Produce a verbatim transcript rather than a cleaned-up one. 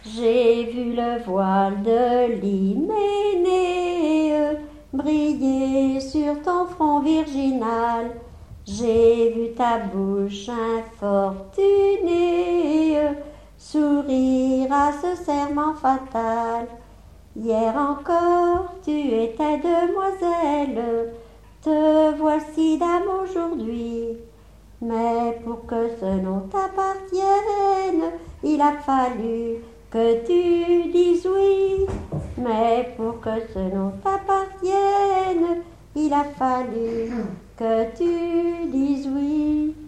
J'ai vu le voile de l'hyménée briller sur ton front virginal. J'ai vu ta bouche infortunée sourire à ce serment fatal. Hier encore tu étais demoiselle, te voici dame aujourd'hui. Mais pour que ce nom t'appartienne, il a fallu que tu dises oui. Mais pour que ce nom t'appartienne, il a fallu que tu dises oui.